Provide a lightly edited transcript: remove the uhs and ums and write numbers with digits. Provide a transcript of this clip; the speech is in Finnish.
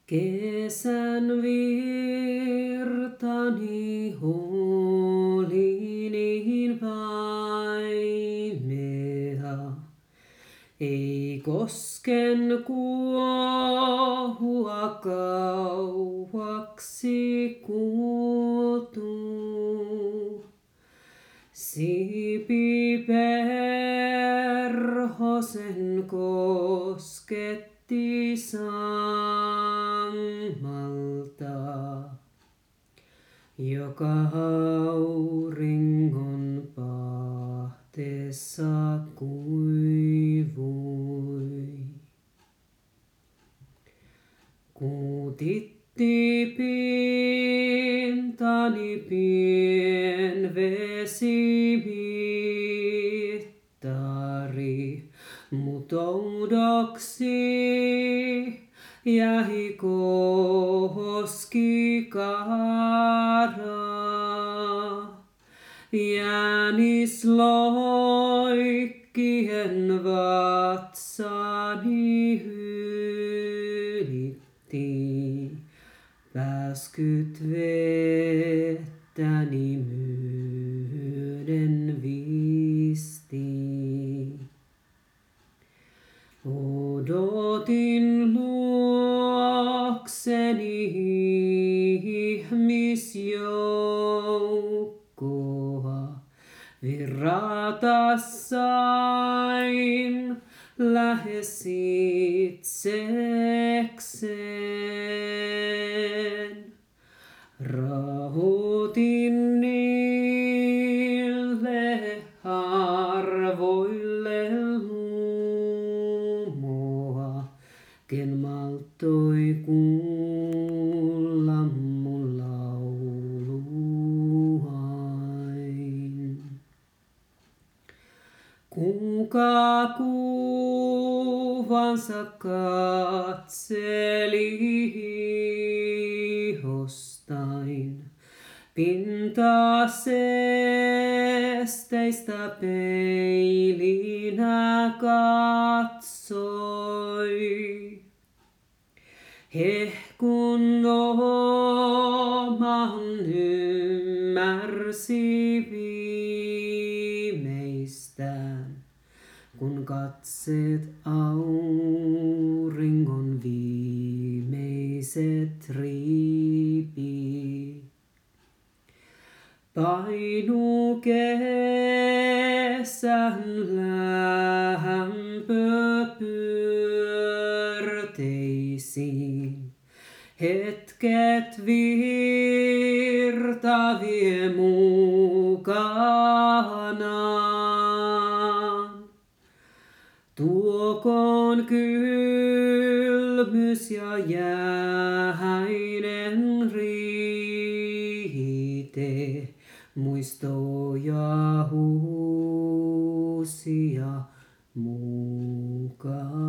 Kesän virtani oli niin vaimea, ei kosken kuohua kauaksi kuultu. Siipi perhosen kosketti sammalta, joka auringon pahteessa kuivui. Kuutitti pintani pien vesimittari, mut oudoksi jäi koskikara. Jänis loikkien vatsani ylitti, pääskyt vettäni myöden viisti. Odotin luokseni ihmisjoukkoa, virrata sain lähes itsekseen. Rahoitin niille harvoille lumoa, ken malttoi kuulla mun lauluain. Kuka kuvansa katseli hiostain, pintasesteistä peilinä katsoi. Hehkun oman ymmärsi viimeistään, kun katseet auringon viimeiset riipi. Painu kesän lämpö pyörteisiin, hetket virta vie mukanaan. Tuokoon kylmys ja jäähäinen riite, muistoja uusia mukaan.